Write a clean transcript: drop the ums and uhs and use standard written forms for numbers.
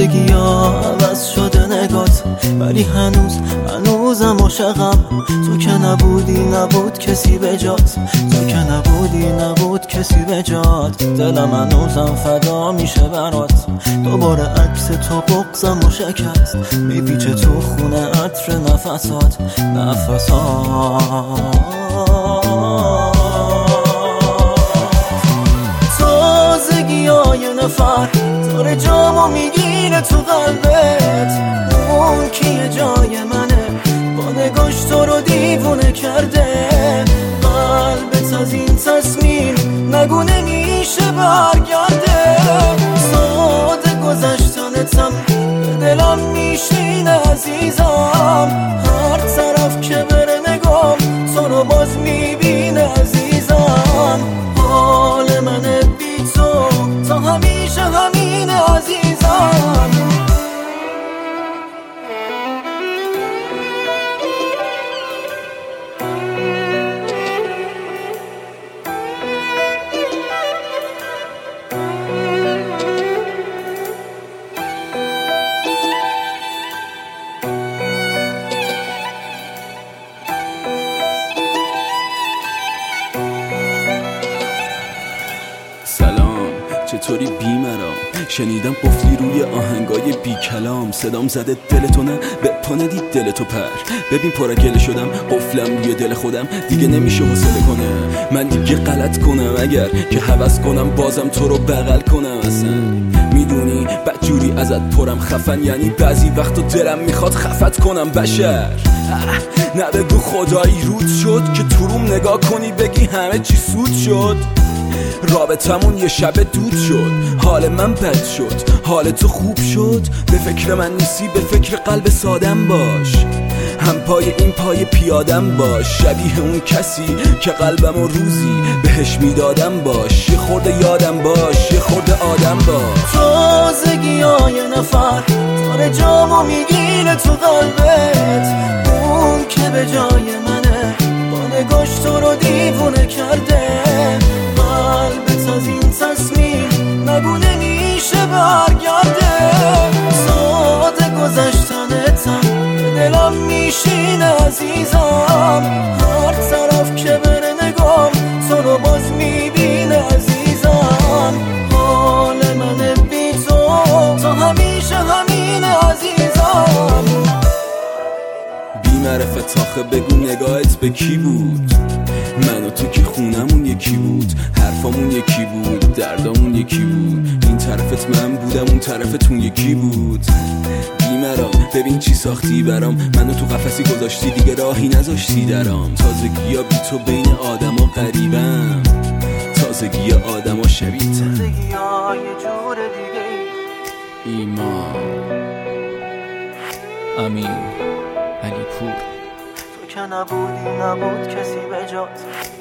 زندگی ها عوض شده نگات، ولی هنوزم عاشقم. تو که نبود کسی به جات، تو که نبود کسی به جات. دلم هنوزم فدا میشه برات، دوباره عکس تو بغضم و شکست میپیچه تو خونه عطر نفسات. تازگی های نفر داره جامو میگیره تو قلبت. اون کیه جای منه، با نگاش تو رو دیوونه کرده. قلبت از این تصمیم نگو نمیشه برگرده. ساده گذشتنتم به دلم میشینه عزیزم. هر طرف که بره نگام تو رو باز میبینه عزیزم. حال من بی تو تا همیشه همینه عزیزم. سلام، چطوری بیمرام؟ شنیدم قفلی روی آهنگای بی کلام. صدام زده دلتو نه به پا ندید دلتو پر. ببین پراکله شدم قفلم روی دل خودم، دیگه نمیشه حوصله کنه من دیگه غلط کنم. اگر که هوس کنم بازم تو رو بغل کنم. اصلا میدونی بدجوری ازت پرم خفن، یعنی بعضی وقتا دلم میخواد خفت کنم. بشر نه بگو خدایی رود شد که تو روم نگاه کنی بگی همه چی سود شد. رابطمون یه شب دود شد، حال من بد شد، حال تو خوب شد. به فکر من نیستی، به فکر قلب سادم باش. هم پای این پای پیادم باش، شبیه اون کسی که قلبمو روزی بهش میدادم باش. یه خورده یادم باش، یه خورده آدم باش. تازگی های نفر داره جامو میگیره تو قلبت. اون که به جای منه با نگاش تو رو دیوونه کرده. قلبت از این تصمیم نگو نمیشه برگرده. ساده گذشتنتم به دلم میشینه عزیزم. هر طرف که بره نگام تو رو باز میبینه عزیزم. حال من بی تو تا همیشه همینه عزیزم. بی‌معرفت آخه بگو نگاهت به کی بود؟ من و تو که خونمون یکی بود، حرفامون یکی بود، دردامون یکی بود. این طرفت من بودم، اون طرفتون یکی بود. بیمرام ببین چی ساختی برام، منو تو قفسی گذاشتی دیگه راهی نذاشتی درام. تازگی ها بی تو بین آدم ها غریبم، تازگی آدم ها شبیتم. تازگی ها یه جور دیگه. ایمان امین علی پور. تو که نبود کسی به جات.